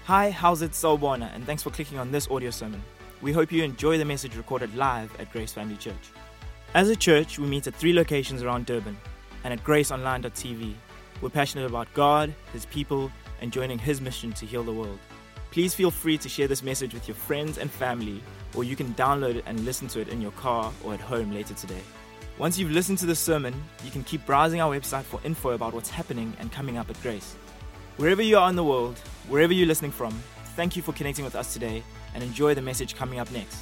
Hi, how's it, Sawubona, and thanks for clicking on this audio sermon. We hope you enjoy the message recorded live at Grace Family Church. As a church, we meet at 3 locations around Durban and at graceonline.tv. We're passionate about God, His people, and joining His mission to heal the world. Please feel free to share this message with your friends and family, or you can download it and listen to it in your car or at home later today. Once you've listened to the sermon, you can keep browsing our website for info about what's happening and coming up at Grace. Wherever you are in the world, wherever you're listening from, thank you for connecting with us today and enjoy the message coming up next.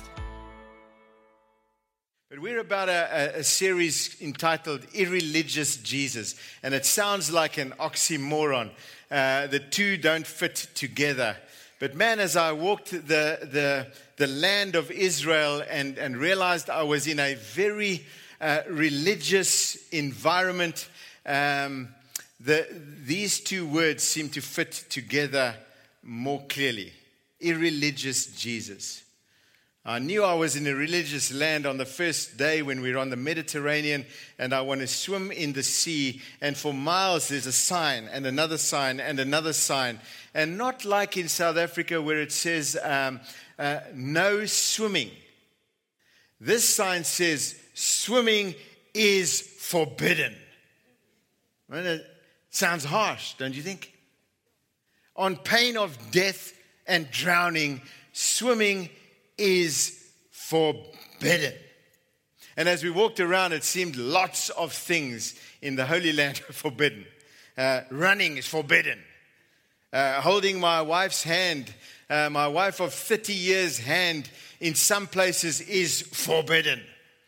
But we're about a series entitled Irreligious Jesus, and it sounds like an oxymoron. The two don't fit together. But man, as I walked the land of Israel and realized I was in a very religious environment, these two words seem to fit together more clearly. Irreligious Jesus. I knew I was in a religious land on the first day when we were on the Mediterranean and I want to swim in the sea, and for miles there's a sign and another sign and another sign, and not like in South Africa where it says no swimming. This sign says swimming is forbidden. It sounds harsh, don't you think? On pain of death and drowning, swimming is forbidden. And as we walked around, it seemed lots of things in the Holy Land are forbidden. Running is forbidden. Holding my wife's hand, my wife of 30 years' hand, in some places is forbidden.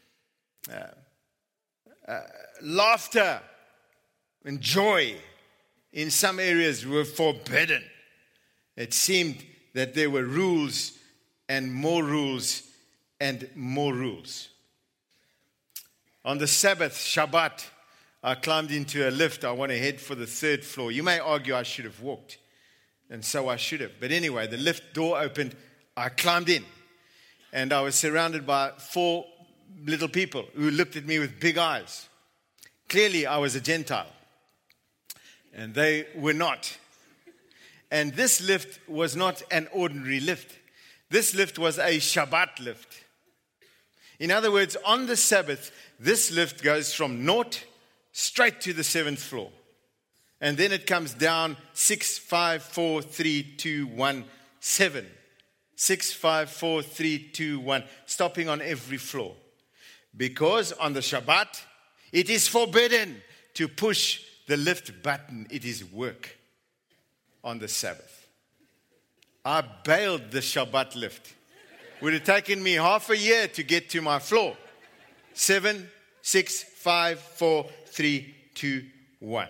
Laughter and joy in some areas were forbidden. It seemed that there were rules and more and more rules. On the Sabbath, Shabbat, I climbed into a lift. I want to head for the 3rd floor. You may argue I should have walked, and so I should have. But anyway, the lift door opened. I climbed in, and I was surrounded by 4 little people who looked at me with big eyes. Clearly, I was a Gentile, and they were not. And this lift was not an ordinary lift. This lift was a Shabbat lift. In other words, on the Sabbath, this lift goes from 0 straight to the 7th floor. And then it comes down 6, 5, 4, 3, 2, 1, 7. 6, 5, 4, 3, 2, 1, stopping on every floor. Because on the Shabbat, it is forbidden to push the lift button. It is work on the Sabbath. I bailed the Shabbat lift. It would have taken me half a year to get to my floor. 7, 6, 5, 4, 3, 2, 1.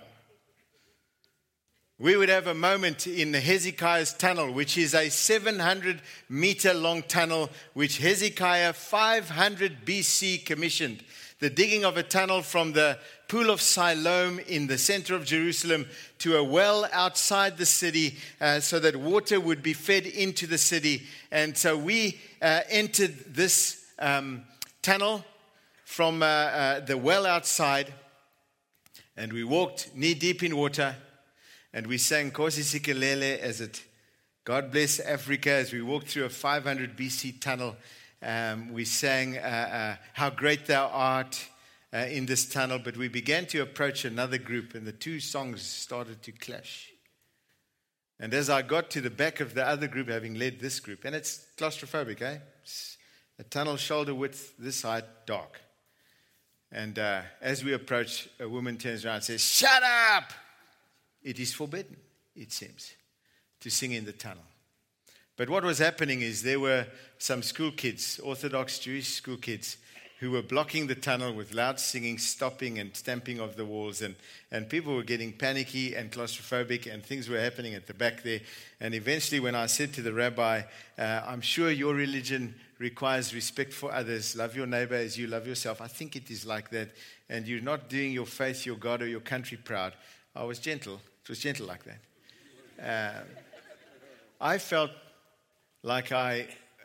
We would have a moment in the Hezekiah's tunnel, which is a 700-meter long tunnel, which Hezekiah 500 BC commissioned. The digging of a tunnel from the pool of Siloam in the center of Jerusalem to a well outside the city so that water would be fed into the city. And so we entered this tunnel from the well outside, and we walked knee deep in water, and we sang Nkosi Sikelele as it, God bless Africa, as we walked through a 500 BC tunnel. We sang How Great Thou Art in this tunnel, but we began to approach another group, and the two songs started to clash. And as I got to the back of the other group, having led this group, and it's claustrophobic, It's a tunnel shoulder width, this height, dark. And as we approach, a woman turns around and says, "Shut up!" It is forbidden, it seems, to sing in the tunnel. But what was happening is there were some school kids, Orthodox Jewish school kids, who were blocking the tunnel with loud singing, stopping and stamping of the walls. And people were getting panicky and claustrophobic, and things were happening at the back there. And eventually when I said to the rabbi, I'm sure your religion requires respect for others. Love your neighbor as you love yourself. I think it is like that. And you're not doing your faith, your God, or your country proud. I was gentle. It was gentle like that. I felt like I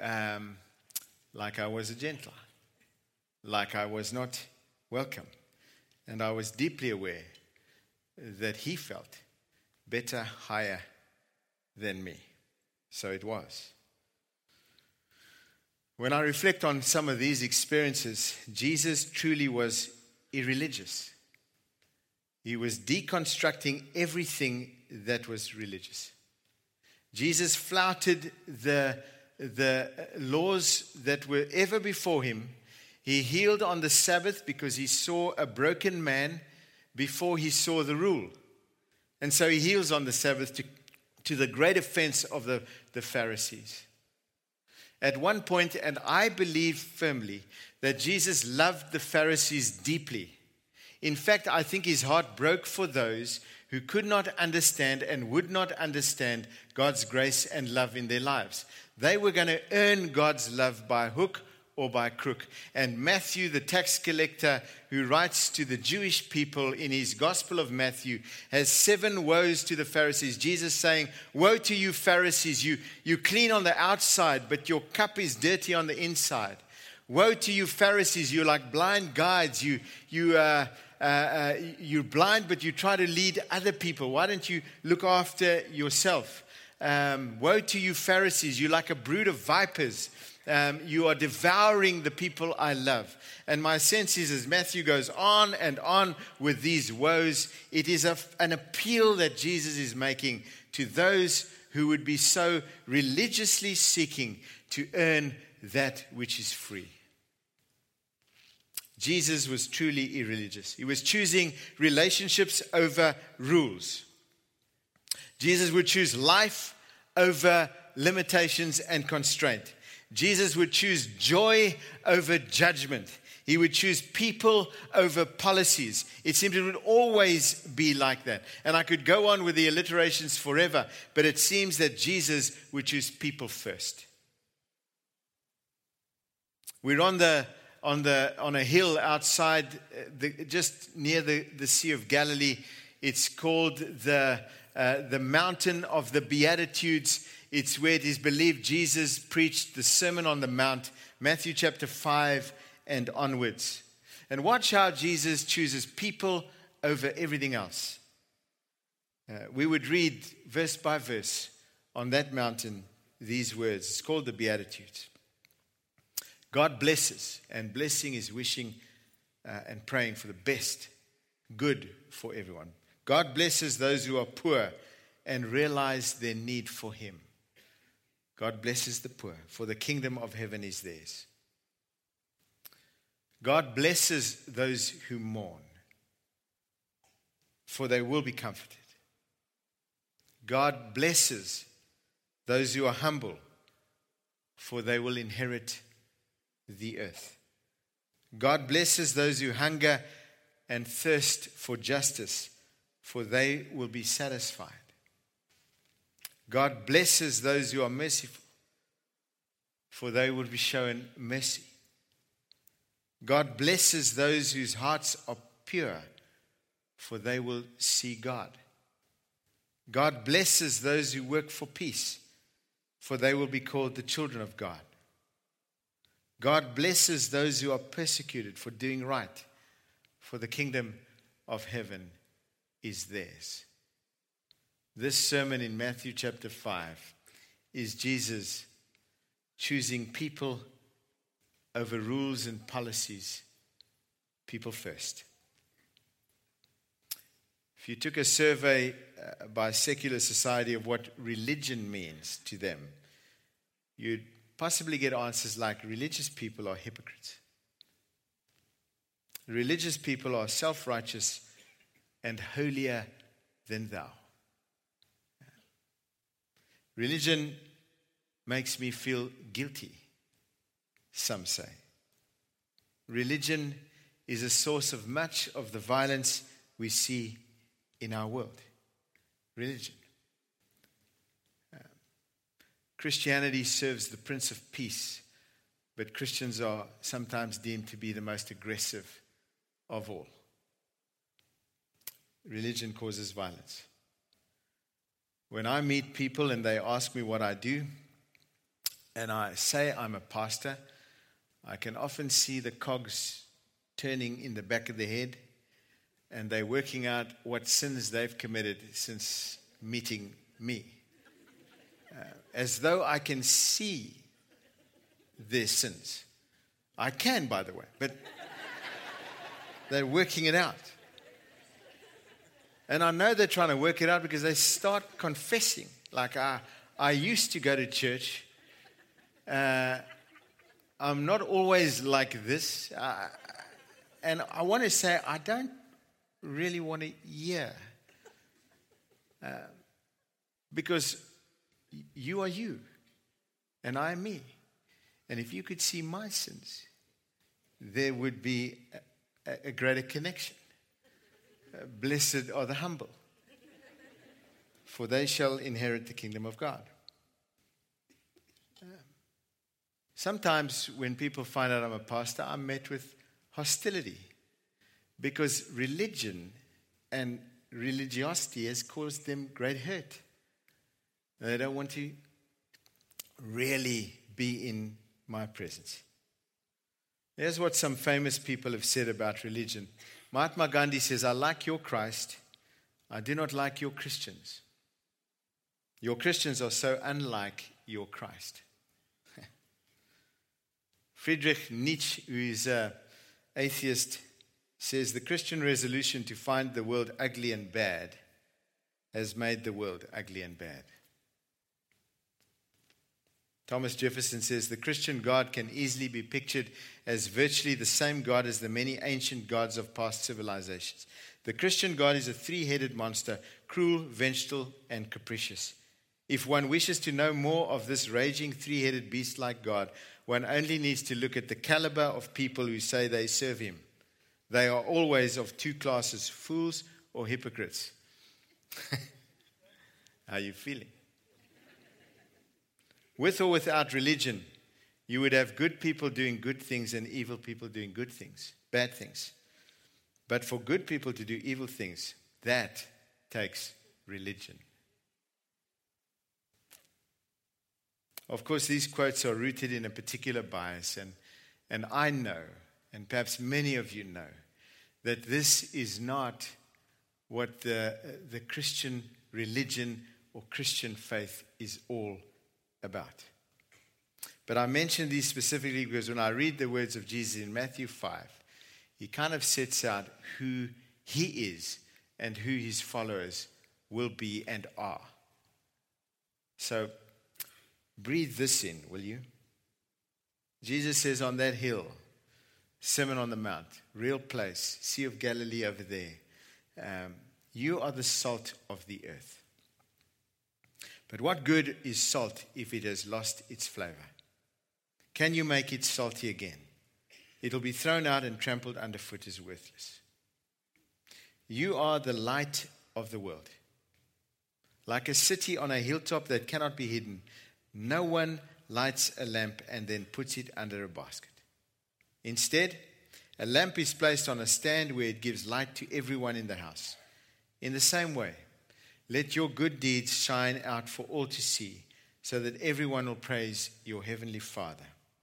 was a Gentile, like I was not welcome. And I was deeply aware that he felt better, higher than me. So it was. When I reflect on some of these experiences, Jesus truly was irreligious. He was deconstructing everything that was religious. Jesus flouted the laws that were ever before him. He healed on the Sabbath because he saw a broken man before he saw the rule. And so he heals on the Sabbath to the great offense of the Pharisees. At one point, and I believe firmly, that Jesus loved the Pharisees deeply. In fact, I think his heart broke for those who could not understand and would not understand God's grace and love in their lives. They were going to earn God's love by hook or by crook. And Matthew, the tax collector, who writes to the Jewish people in his Gospel of Matthew, has 7 woes to the Pharisees. Jesus saying, "Woe to you, Pharisees, you clean on the outside, but your cup is dirty on the inside. Woe to you, Pharisees, you're like blind guides. You're blind, but you try to lead other people. Why don't you look after yourself? Woe to you, Pharisees, you're like a brood of vipers. You are devouring the people I love." And my sense is, as Matthew goes on and on with these woes, it is an appeal that Jesus is making to those who would be so religiously seeking to earn that which is free. Jesus was truly irreligious. He was choosing relationships over rules. Jesus would choose life over limitations and constraint. Jesus would choose joy over judgment. He would choose people over policies. It seemed it would always be like that. And I could go on with the alliterations forever, but it seems that Jesus would choose people first. We're on a hill outside, just near the Sea of Galilee. It's called the Mountain of the Beatitudes. It's where it is believed Jesus preached the Sermon on the Mount, Matthew chapter 5 and onwards. And watch how Jesus chooses people over everything else. We would read verse by verse on that mountain these words. It's called the Beatitudes. God blesses, and blessing is wishing and praying for the best, good for everyone. God blesses those who are poor and realize their need for him. God blesses the poor, for the kingdom of heaven is theirs. God blesses those who mourn, for they will be comforted. God blesses those who are humble, for they will inherit the earth. God blesses those who hunger and thirst for justice, for they will be satisfied. God blesses those who are merciful, for they will be shown mercy. God blesses those whose hearts are pure, for they will see God. God blesses those who work for peace, for they will be called the children of God. God blesses those who are persecuted for doing right, for the kingdom of heaven is theirs. This sermon in Matthew chapter 5 is Jesus choosing people over rules and policies, people first. If you took a survey by Secular Society of what religion means to them, you'd possibly get answers like religious people are hypocrites. Religious people are self-righteous and holier than thou. Religion makes me feel guilty, some say. Religion is a source of much of the violence we see in our world. Religion. Christianity serves the Prince of Peace, but Christians are sometimes deemed to be the most aggressive of all. Religion causes violence. When I meet people and they ask me what I do, and I say I'm a pastor, I can often see the cogs turning in the back of their head, and they're working out what sins they've committed since meeting me. as though I can see their sins. I can, by the way, but they're working it out. And I know they're trying to work it out because they start confessing. Like, I used to go to church. I'm not always like this. And I want to say, I don't really want to hear. Because you are you, and I am me. And if you could see my sins, there would be a greater connection. Blessed are the humble, for they shall inherit the kingdom of God. Sometimes when people find out I'm a pastor, I'm met with hostility, because religion and religiosity has caused them great hurt. They don't want to really be in my presence. Here's what some famous people have said about religion. Mahatma Gandhi says, I like your Christ. I do not like your Christians. Your Christians are so unlike your Christ. Friedrich Nietzsche, who is an atheist, says the Christian resolution to find the world ugly and bad has made the world ugly and bad. Thomas Jefferson says the Christian God can easily be pictured as virtually the same God as the many ancient gods of past civilizations. The Christian God is a three-headed monster, cruel, vengeful, and capricious. If one wishes to know more of this raging three-headed beast-like God, one only needs to look at the caliber of people who say they serve him. They are always of two classes, fools or hypocrites. How are you feeling? With or without religion, you would have good people doing good things and evil people doing good things, bad things. But for good people to do evil things, that takes religion. Of course, these quotes are rooted in a particular bias, and I know, and perhaps many of you know, that this is not what the Christian religion or Christian faith is all about. But I mention these specifically because when I read the words of Jesus in Matthew 5, he kind of sets out who he is and who his followers will be and are. So breathe this in, will you? Jesus says on that hill, Sermon on the Mount, real place, Sea of Galilee over there, you are the salt of the earth. But what good is salt if it has lost its flavor? Can you make it salty again? It will be thrown out and trampled underfoot as worthless. You are the light of the world. Like a city on a hilltop that cannot be hidden, no one lights a lamp and then puts it under a basket. Instead, a lamp is placed on a stand where it gives light to everyone in the house. In the same way, let your good deeds shine out for all to see, so that everyone will praise your heavenly Father.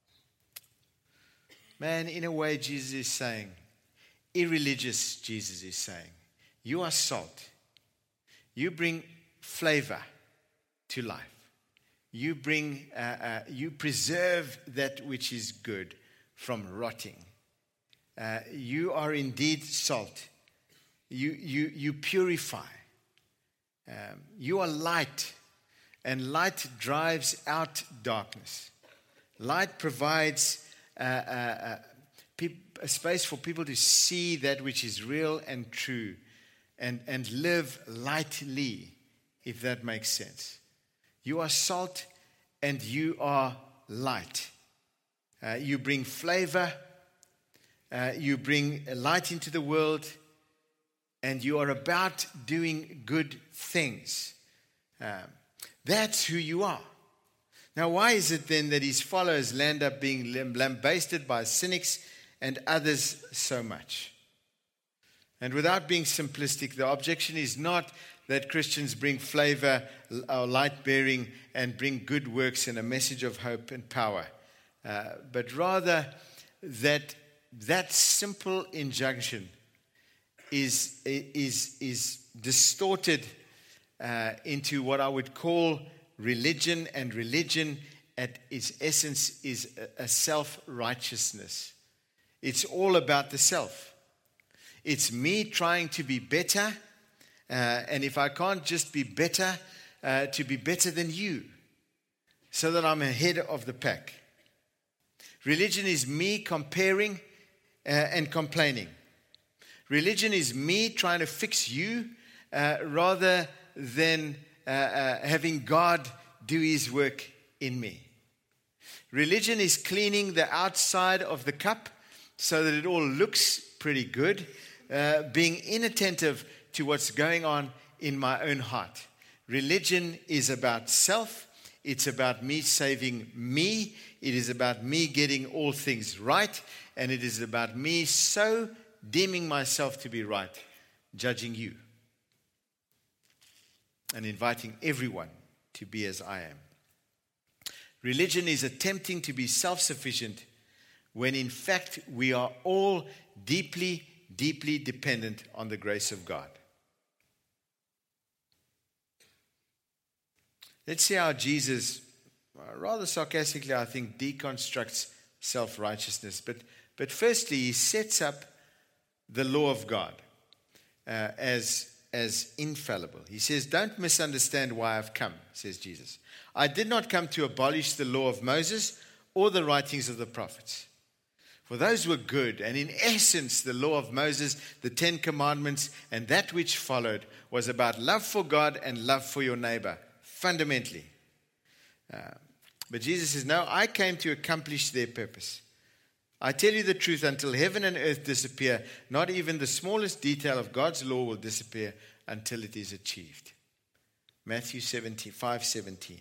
Man, in a way, Jesus is saying, irreligious Jesus is saying, you are salt. You bring flavor to life. You bring, you preserve that which is good from rotting. You are indeed salt. You purify. You are light, and light drives out darkness. Light provides a space for people to see that which is real and true, and live lightly, if that makes sense. You are salt and you are light. You bring flavor, you bring light into the world, and you are about doing good things. That's who you are. Now, why is it then that his followers land up being lambasted by cynics and others so much? And without being simplistic, the objection is not that Christians bring flavor or light bearing and bring good works and a message of hope and power, but rather that simple injunction is distorted into what I would call religion, and religion at its essence is a self-righteousness. It's all about the self. It's me trying to be better, and if I can't just be better, to be better than you, so that I'm ahead of the pack. Religion is me comparing and complaining. Religion is me trying to fix you rather than having God do his work in me. Religion is cleaning the outside of the cup so that it all looks pretty good, being inattentive to what's going on in my own heart. Religion is about self. It's about me saving me. It is about me getting all things right. And it is about me so deeming myself to be right, judging you, and inviting everyone to be as I am. Religion is attempting to be self-sufficient when in fact we are all deeply, deeply dependent on the grace of God. Let's see how Jesus, rather sarcastically, I think, deconstructs self-righteousness. But firstly, he sets up the law of God as infallible. He says, don't misunderstand why I've come, says Jesus. I did not come to abolish the law of Moses or the writings of the prophets. For those were good, and in essence, the law of Moses, the 10 Commandments, and that which followed was about love for God and love for your neighbor, fundamentally. But Jesus says, no, I came to accomplish their purpose. I tell you the truth, until heaven and earth disappear, not even the smallest detail of God's law will disappear until it is achieved. Matthew 5:17.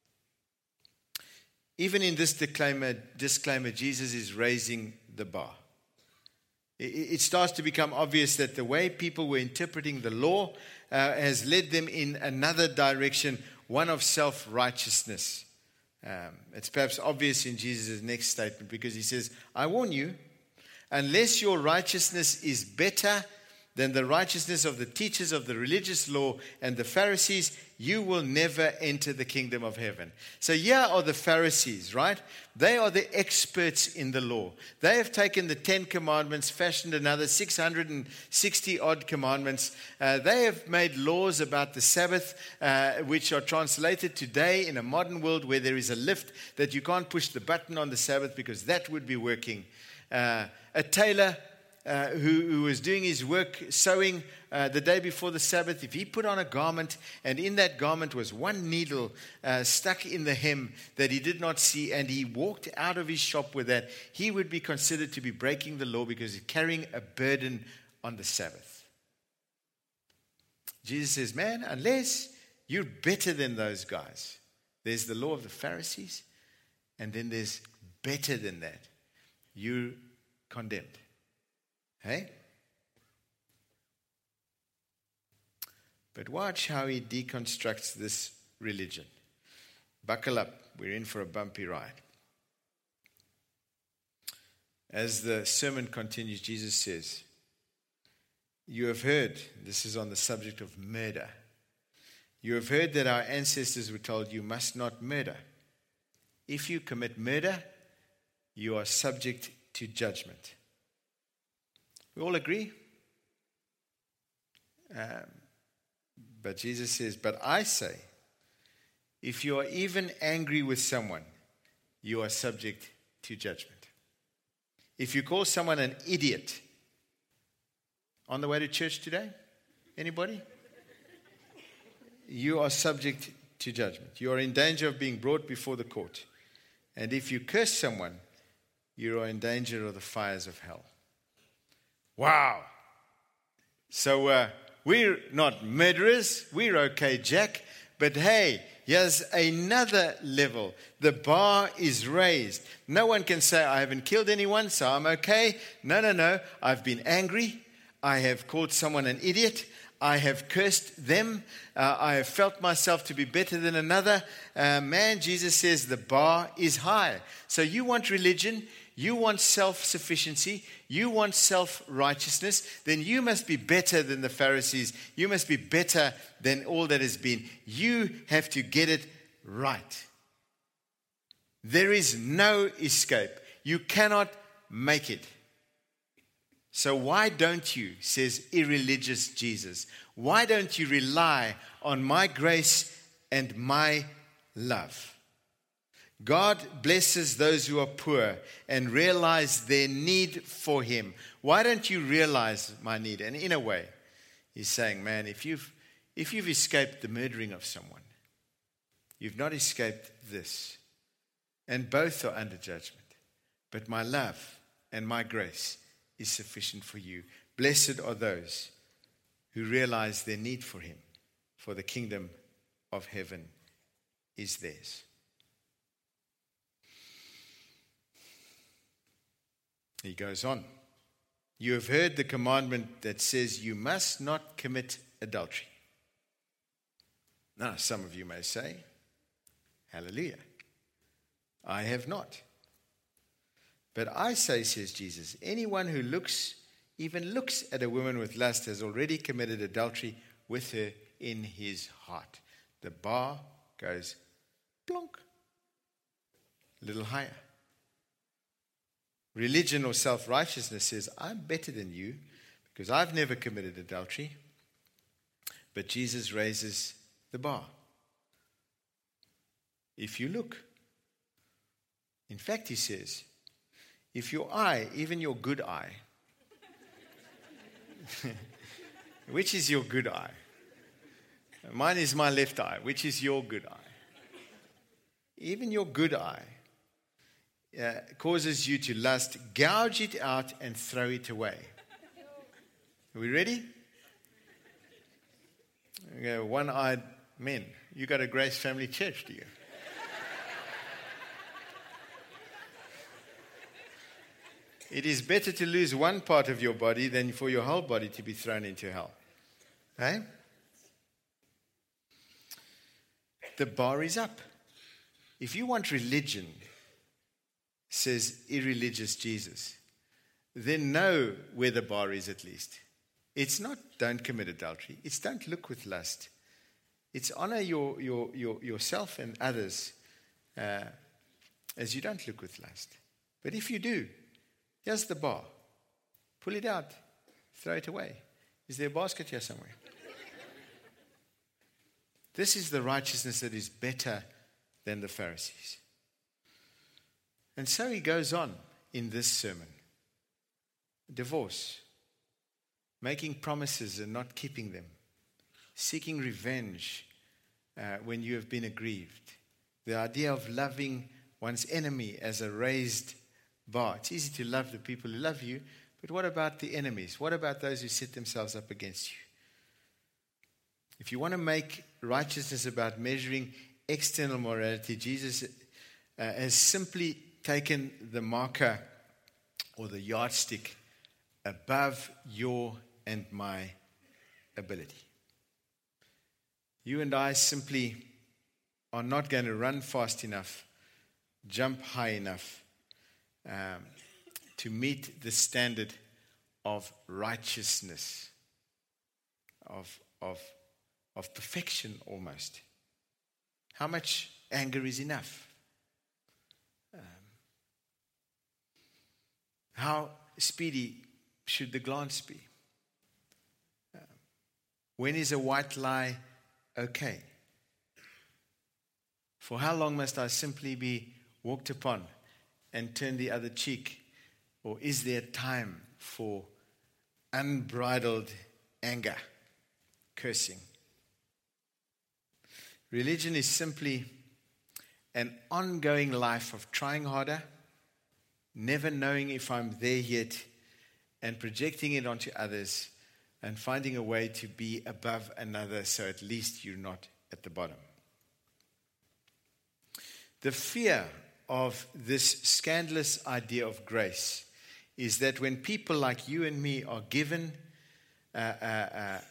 Even in this disclaimer, Jesus is raising the bar. It starts to become obvious that the way people were interpreting the law has led them in another direction, one of self-righteousness. It's perhaps obvious in Jesus' next statement because he says, I warn you, unless your righteousness is better than the righteousness of the teachers of the religious law and the Pharisees, you will never enter the kingdom of heaven. So here are the Pharisees, right? They are the experts in the law. They have taken the 10 commandments, fashioned another 660 odd commandments. They have made laws about the Sabbath, which are translated today in a modern world where there is a lift that you can't push the button on the Sabbath because that would be working. A tailor who was doing his work sewing the day before the Sabbath, if he put on a garment and in that garment was one needle stuck in the hem that he did not see, and he walked out of his shop with that, he would be considered to be breaking the law because he's carrying a burden on the Sabbath. Jesus says, man, unless you're better than those guys, there's the law of the Pharisees, and then there's better than that. You're condemned. Hey? But watch how he deconstructs this religion. Buckle up. We're in for a bumpy ride. As the sermon continues, Jesus says, you have heard, this is on the subject of murder. You have heard that our ancestors were told you must not murder. If you commit murder, you are subject to judgment. We all agree? But Jesus says, but I say, if you are even angry with someone, you are subject to judgment. If you call someone an idiot, on the way to church today? Anybody? You are subject to judgment. You are in danger of being brought before the court. And if you curse someone, you are in danger of the fires of hell. Wow. So we're not murderers. We're okay, Jack. But hey, here's another level. The bar is raised. No one can say, I haven't killed anyone, so I'm okay. No. I've been angry. I have called someone an idiot. I have cursed them. I have felt myself to be better than another. Man, Jesus says the bar is high. So you want religion, you want self-sufficiency, you want self-righteousness, then you must be better than the Pharisees. You must be better than all that has been. You have to get it right. There is no escape. You cannot make it. So why don't you, says irreligious Jesus, why don't you rely on my grace and my love? God blesses those who are poor and realize their need for Him. Why don't you realize my need? And in a way, He's saying, man, if you've escaped the murdering of someone, you've not escaped this. And both are under judgment. But my love and my grace is sufficient for you. Blessed are those who realize their need for Him, for the kingdom of heaven is theirs. He goes on. You have heard the commandment that says you must not commit adultery. Now, some of you may say, hallelujah, I have not. But I say, says Jesus, anyone who even looks at a woman with lust has already committed adultery with her in his heart. The bar goes plonk, a little higher. Religion or self-righteousness says, I'm better than you because I've never committed adultery. But Jesus raises the bar. If you look, in fact, He says, if your eye, even your good eye, which is your good eye? Mine is my left eye. Which is your good eye? Even your good eye causes you to lust, gouge it out and throw it away. Are we ready? Okay, one-eyed men. You got a Grace Family Church, do you? It is better to lose one part of your body than for your whole body to be thrown into hell. Right? The bar is up. If you want religion, says irreligious Jesus, then know where the bar is at least. It's not don't commit adultery. It's don't look with lust. It's honor yourself and others as you don't look with lust. But if you do, here's the bar. Pull it out. Throw it away. Is there a basket here somewhere? This is the righteousness that is better than the Pharisees. And so he goes on in this sermon. Divorce. Making promises and not keeping them. Seeking revenge when you have been aggrieved. The idea of loving one's enemy as a raised bar. It's easy to love the people who love you, but what about the enemies? What about those who set themselves up against you? If you want to make righteousness about measuring external morality, Jesus has simply taken the marker or the yardstick above your and my ability. You and I simply are not going to run fast enough, jump high enough to meet the standard of righteousness, of perfection almost. How much anger is enough? How speedy should the glance be? When is a white lie okay? For how long must I simply be walked upon and turn the other cheek? Or is there time for unbridled anger, cursing? Religion is simply an ongoing life of trying harder, never knowing if I'm there yet, and projecting it onto others and finding a way to be above another so at least you're not at the bottom. The fear of this scandalous idea of grace is that when people like you and me are given the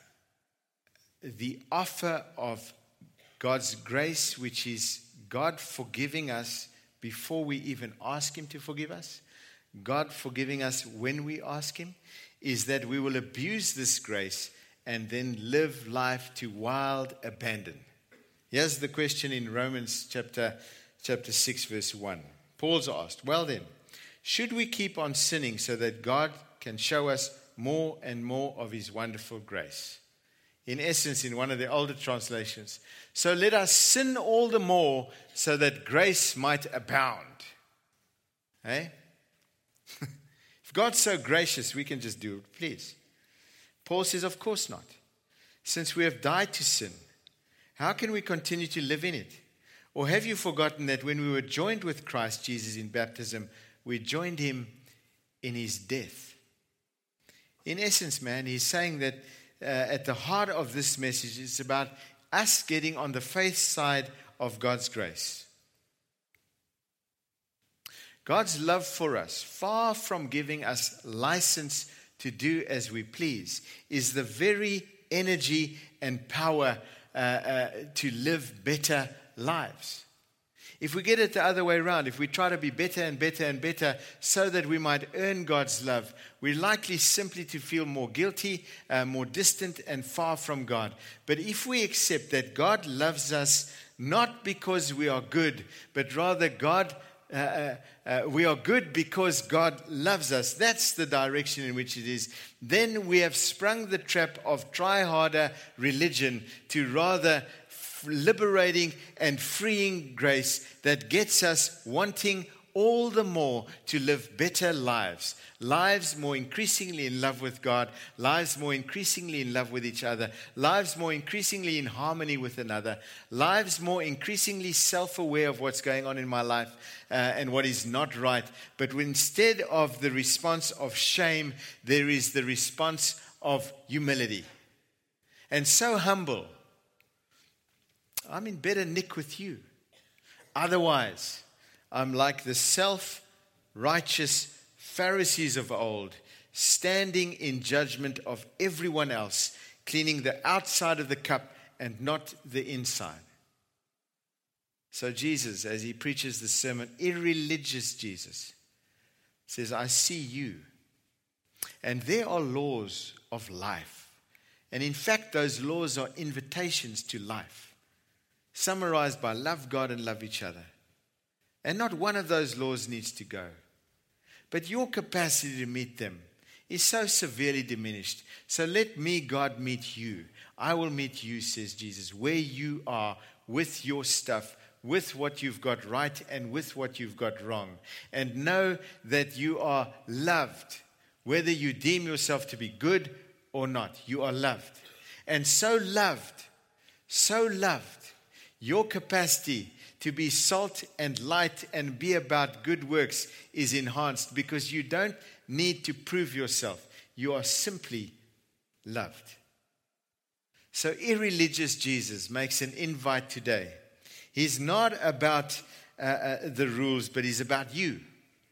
offer of God's grace, which is God forgiving us before we even ask Him to forgive us, God forgiving us when we ask Him, is that we will abuse this grace and then live life to wild abandon. Here's the question in Romans chapter 6, verse 1. Paul's asked, well then, should we keep on sinning so that God can show us more and more of his wonderful grace? In essence, in one of the older translations, so let us sin all the more so that grace might abound. Eh? If God's so gracious, we can just do it, please. Paul says, of course not. Since we have died to sin, how can we continue to live in it? Or have you forgotten that when we were joined with Christ Jesus in baptism, we joined him in his death? In essence, man, he's saying that at the heart of this message is about us getting on the faith side of God's grace. God's love for us, far from giving us license to do as we please, is the very energy and power to live better lives. If we get it the other way around, if we try to be better and better and better so that we might earn God's love, we're likely simply to feel more guilty, more distant and far from God. But if we accept that God loves us not because we are good, but rather we are good because God loves us. That's the direction in which it is. Then we have sprung the trap of try harder religion to rather liberating and freeing grace that gets us wanting all the more to live better lives. Lives more increasingly in love with God. Lives more increasingly in love with each other. Lives more increasingly in harmony with another. Lives more increasingly self-aware of what's going on in my life and what is not right. But instead of the response of shame, there is the response of humility. And so humble. I'm in better nick with you. Otherwise, I'm like the self-righteous Pharisees of old, standing in judgment of everyone else, cleaning the outside of the cup and not the inside. So Jesus, as he preaches the sermon, irreligious Jesus, says, I see you. And there are laws of life. And in fact, those laws are invitations to life, summarized by love God and love each other. And not one of those laws needs to go. But your capacity to meet them is so severely diminished. So let me, God, meet you. I will meet you, says Jesus, where you are with your stuff, with what you've got right and with what you've got wrong. And know that you are loved, whether you deem yourself to be good or not. You are loved. And so loved, your capacity to be salt and light and be about good works is enhanced because you don't need to prove yourself. You are simply loved. So irreligious Jesus makes an invite today. He's not about the rules, but he's about you.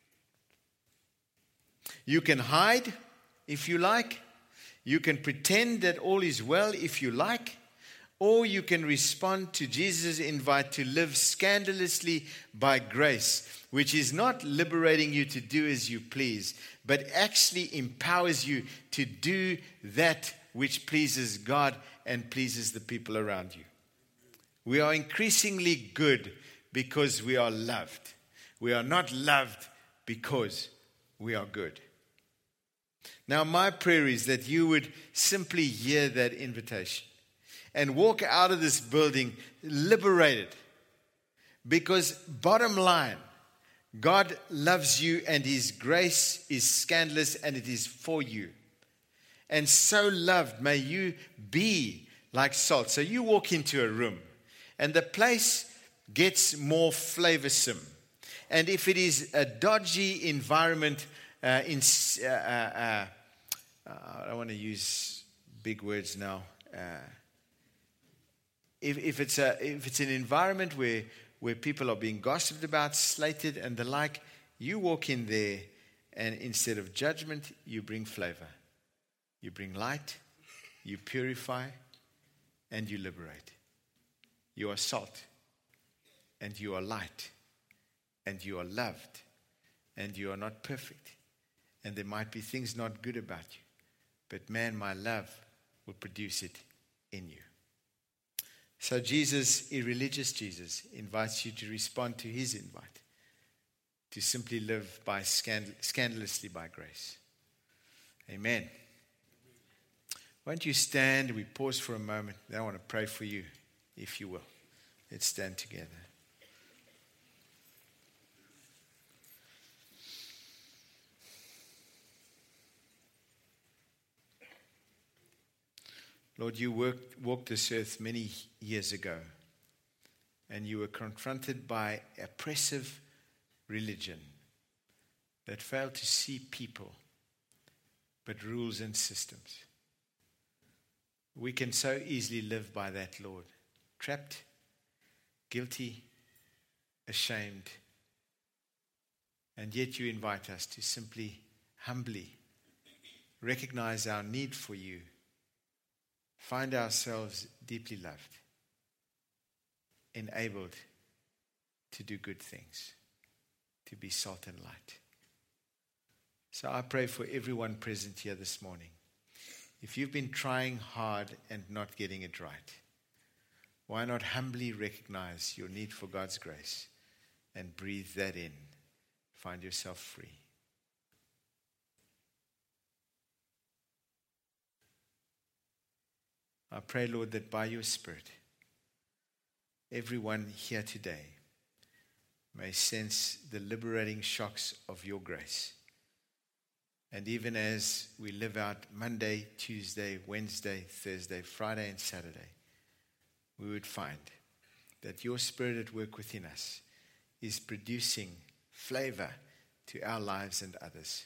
You can hide if you like. You can pretend that all is well if you like. Or you can respond to Jesus' invite to live scandalously by grace, which is not liberating you to do as you please, but actually empowers you to do that which pleases God and pleases the people around you. We are increasingly good because we are loved. We are not loved because we are good. Now, my prayer is that you would simply hear that invitation and walk out of this building liberated. Because bottom line, God loves you and his grace is scandalous and it is for you. And so loved, may you be like salt. So you walk into a room and the place gets more flavorsome. And if it is a dodgy environment, I don't want to use big words now. If it's an environment where people are being gossiped about, slated, and the like, you walk in there, and instead of judgment, you bring flavor. You bring light, you purify, and you liberate. You are salt, and you are light, and you are loved, and you are not perfect. And there might be things not good about you, but man, my love will produce it in you. So Jesus, irreligious Jesus, invites you to respond to his invite, to simply live by scandalously by grace. Amen. Won't you stand? We pause for a moment. Then I want to pray for you, if you will. Let's stand together. Lord, you walked this earth many years ago, and you were confronted by oppressive religion that failed to see people, but rules and systems. We can so easily live by that, Lord, trapped, guilty, ashamed, and yet you invite us to simply, humbly recognize our need for you, find ourselves deeply loved, enabled to do good things, to be salt and light. So I pray for everyone present here this morning. If you've been trying hard and not getting it right, why not humbly recognize your need for God's grace and breathe that in? Find yourself free. I pray, Lord, that by your Spirit, everyone here today may sense the liberating shocks of your grace. And even as we live out Monday, Tuesday, Wednesday, Thursday, Friday, and Saturday, we would find that your Spirit at work within us is producing flavor to our lives and others,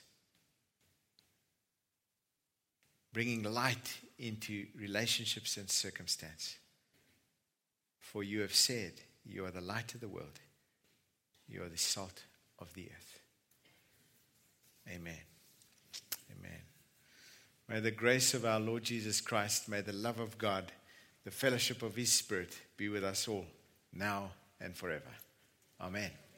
bringing light into relationships and circumstance. For you have said, you are the light of the world. You are the salt of the earth. Amen. Amen. May the grace of our Lord Jesus Christ, may the love of God, the fellowship of his Spirit be with us all, now and forever. Amen.